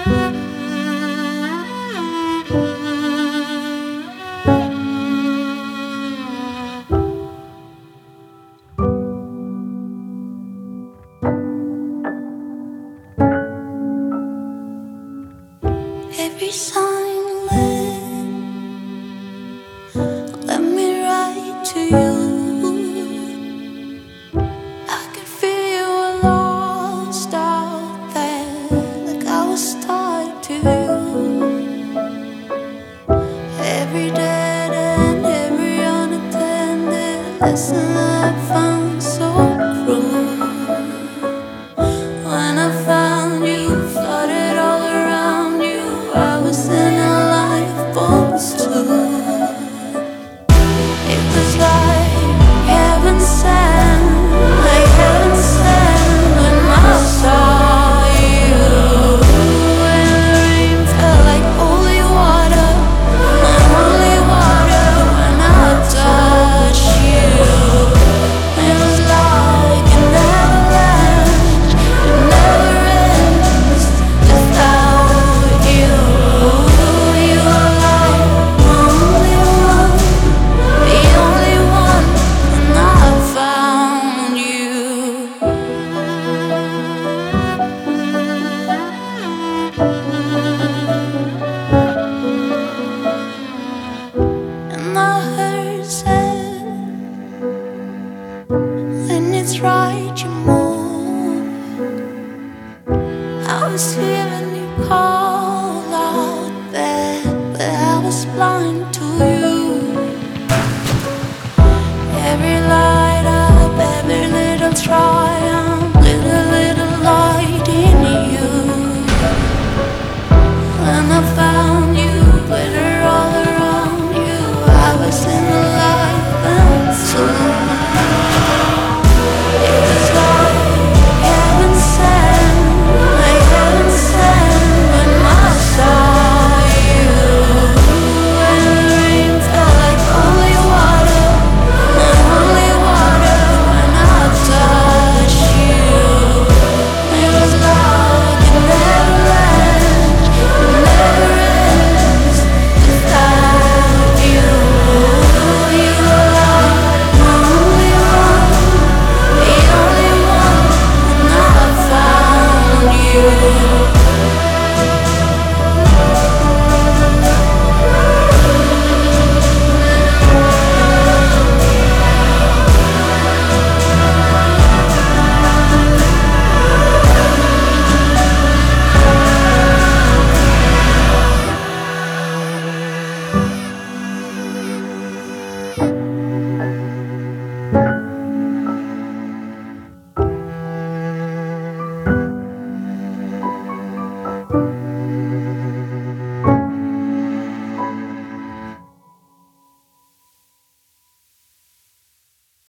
Every sign let me write to you. I could feel you were lost out there, like I was tied to you. Every dead end, every unattended lesson I found so cruel. When I found you, flooded all around you, I was in a lifeboat too. It was like heaven sent, when I saw you. And the rain felt like holy water, my holy water. When I touched you, it was like an avalanche. It never ends without you. You are like my only one, the only one, and I found you. And I heard said, when it's right you move. I was hearing you call out there, but I was blind to you. Every light up, every little triumph,